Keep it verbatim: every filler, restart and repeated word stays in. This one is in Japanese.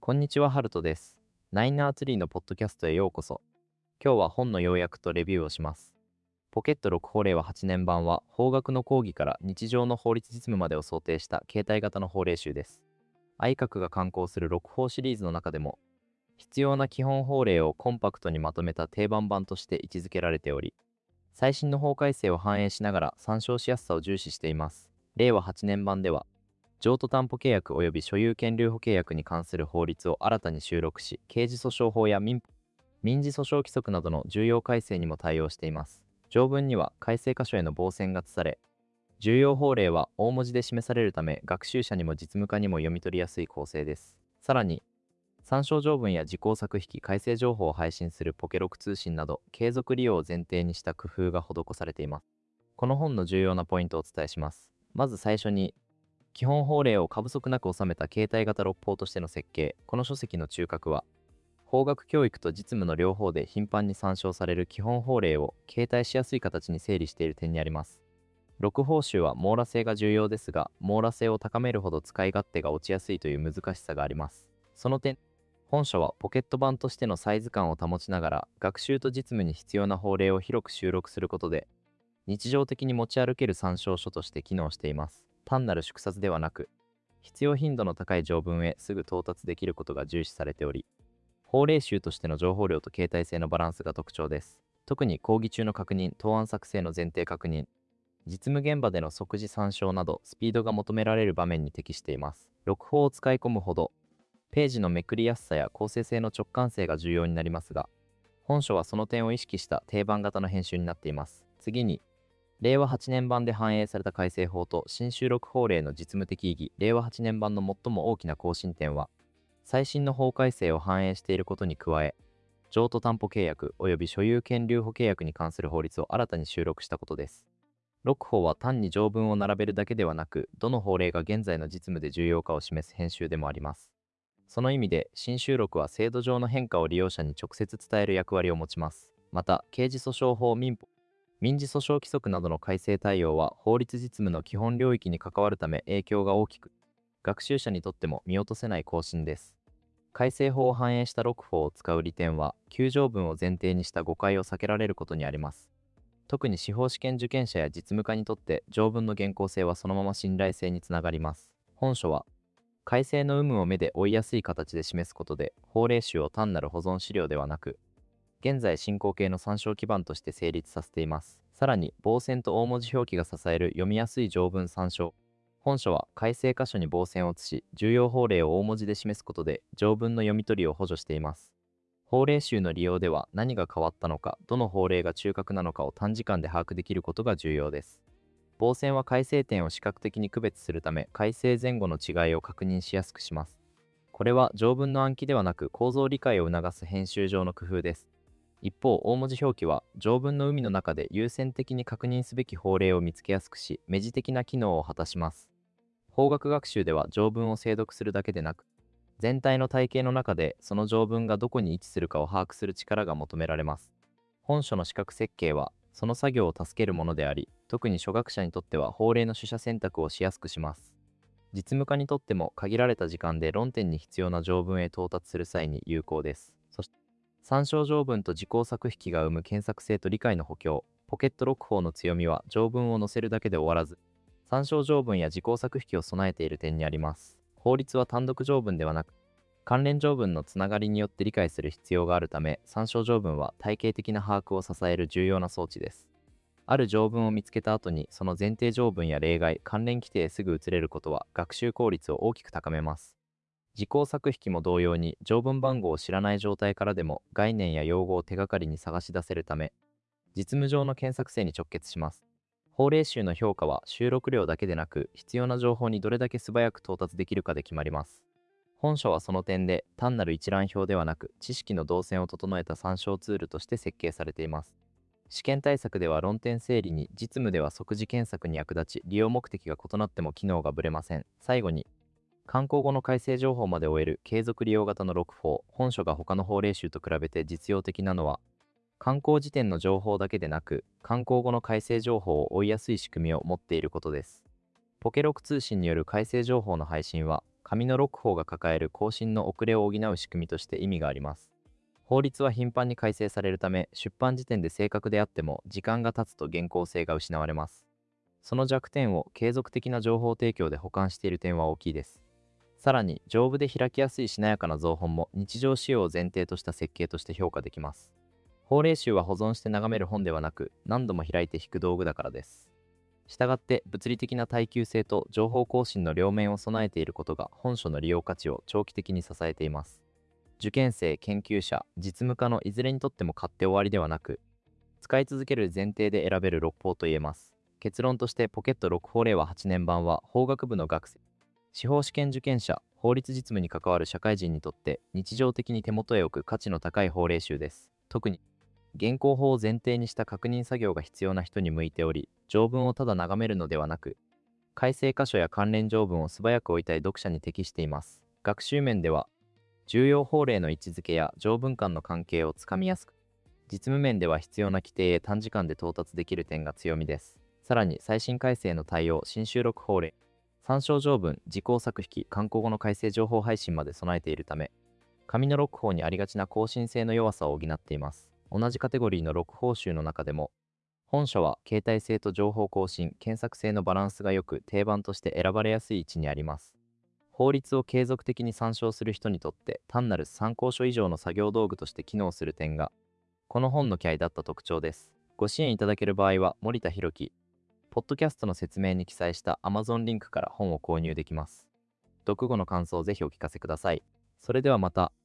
こんにちは、ハルトです。ナインアーツリーのポッドキャストへようこそ。今日は本の要約とレビューをします。ポケットろく法令ははちねん版は、法学の講義から日常の法律実務までを想定した携帯型の法令集です。愛覚が刊行するろく法シリーズの中でも、必要な基本法令をコンパクトにまとめた定番版として位置づけられており、最新の法改正を反映しながら参照しやすさを重視しています。れいわはちねん版では、譲渡担保契約及び所有権留保契約に関する法律を新たに収録し、刑事訴訟法や民民事訴訟規則などの重要改正にも対応しています。条文には改正箇所への傍線が付され、重要法令は大文字で示されるため、学習者にも実務家にも読み取りやすい構成です。さらに、参照条文や時効作引改正情報を配信するポケロク通信など、継続利用を前提にした工夫が施されています。この本の重要なポイントをお伝えします。まず最初に、基本法令を過不足なく収めた携帯型六法としての設計。この書籍の中核は、法学教育と実務の両方で頻繁に参照される基本法令を携帯しやすい形に整理している点にあります。六法集は網羅性が重要ですが、網羅性を高めるほど使い勝手が落ちやすいという難しさがあります。その点、本書はポケット版としてのサイズ感を保ちながら、学習と実務に必要な法令を広く収録することで、日常的に持ち歩ける参照書として機能しています。単なる縮刷ではなく、必要頻度の高い条文へすぐ到達できることが重視されており、法令集としての情報量と携帯性のバランスが特徴です。特に講義中の確認、答案作成の前提確認、実務現場での即時参照など、スピードが求められる場面に適しています。録法を使い込むほど、ページのめくりやすさや構成性の直感性が重要になりますが、本書はその点を意識した定番型の編集になっています。次に、れいわはちねん版で反映された改正法と新収録法令の実務的意義。れいわはちねん版の最も大きな更新点は、最新の法改正を反映していることに加え、譲渡担保契約及び所有権留保契約に関する法律を新たに収録したことです。ろく法は単に条文を並べるだけではなく、どの法令が現在の実務で重要かを示す編集でもあります。その意味で、新収録は制度上の変化を利用者に直接伝える役割を持ちます。また、刑事訴訟法民法民事訴訟規則などの改正対応は法律実務の基本領域に関わるため影響が大きく、学習者にとっても見落とせない更新です。改正法を反映したろく法を使う利点は、旧条文を前提にした誤解を避けられることにあります。特に司法試験受験者や実務家にとって条文の現行性はそのまま信頼性につながります。本書は、改正の有無を目で追いやすい形で示すことで、法令集を単なる保存資料ではなく、現在進行形の参照基盤として成立させています。さらに、傍線と大文字表記が支える読みやすい条文参照。本書は改正箇所に傍線を写し、重要法令を大文字で示すことで条文の読み取りを補助しています。法令集の利用では何が変わったのか、どの法令が中核なのかを短時間で把握できることが重要です。傍線は改正点を視覚的に区別するため、改正前後の違いを確認しやすくします。これは条文の暗記ではなく構造理解を促す編集上の工夫です。一方、大文字表記は条文の海の中で優先的に確認すべき法令を見つけやすくし、目次的な機能を果たします。法学学習では条文を精読するだけでなく、全体の体系の中でその条文がどこに位置するかを把握する力が求められます。本書の視覚設計は、その作業を助けるものであり、特に初学者にとっては法令の取捨選択をしやすくします。実務家にとっても限られた時間で論点に必要な条文へ到達する際に有効です。そして、参照条文と時効作引が生む検索性と理解の補強。ポケットろく法の強みは条文を載せるだけで終わらず、参照条文や時効作引を備えている点にあります。法律は単独条文ではなく、関連条文のつながりによって理解する必要があるため、参照条文は体系的な把握を支える重要な装置です。ある条文を見つけた後に、その前提条文や例外、関連規定へすぐ移れることは学習効率を大きく高めます。時効作引も同様に、条文番号を知らない状態からでも概念や用語を手がかりに探し出せるため、実務上の検索性に直結します。法令集の評価は収録量だけでなく、必要な情報にどれだけ素早く到達できるかで決まります。本書はその点で単なる一覧表ではなく、知識の動線を整えた参照ツールとして設計されています。試験対策では論点整理に、実務では即時検索に役立ち、利用目的が異なっても機能がぶれません。最後に、刊行後の改正情報まで終える継続利用型のろく法。本書が他の法令集と比べて実用的なのは、刊行時点の情報だけでなく、刊行後の改正情報を追いやすい仕組みを持っていることです。ポケロク通信による改正情報の配信は、 紙のろく法が抱える更新の遅れを補う仕組みとして意味があります。法律は頻繁に改正されるため、出版時点で正確であっても時間が経つと現行性が失われます。その弱点を継続的な情報提供で補完している点は大きいです。さらに、丈夫で開きやすいしなやかな造本も日常使用を前提とした設計として評価できます。法令集は保存して眺める本ではなく、何度も開いて引く道具だからです。したがって、物理的な耐久性と情報更新の両面を備えていることが本書の利用価値を長期的に支えています。受験生、研究者、実務家のいずれにとっても買って終わりではなく、使い続ける前提で選べるろく法と言えます。結論として、ポケットろく法令和はちねん版は法学部の学生、司法試験受験者、法律実務に関わる社会人にとって日常的に手元へ置く価値の高い法令集です。特に、現行法を前提にした確認作業が必要な人に向いており、条文をただ眺めるのではなく、改正箇所や関連条文を素早く置いたい読者に適しています。学習面では、重要法令の位置づけや条文間の関係をつかみやすく、実務面では必要な規定へ短時間で到達できる点が強みです。さらに、最新改正の対応、新収録法令、参照条文、時効作引、刊行後の改正情報配信まで備えているため、紙のろく法にありがちな更新性の弱さを補っています。同じカテゴリーのろく法集の中でも、本書は携帯性と情報更新、検索性のバランスが良く、定番として選ばれやすい位置にあります。法律を継続的に参照する人にとって単なる参考書以上の作業道具として機能する点が、この本の気合だった特徴です。ご支援いただける場合は、森田博樹、ポッドキャストの説明に記載した Amazon リンクから本を購入できます。読後の感想をぜひお聞かせください。それではまた。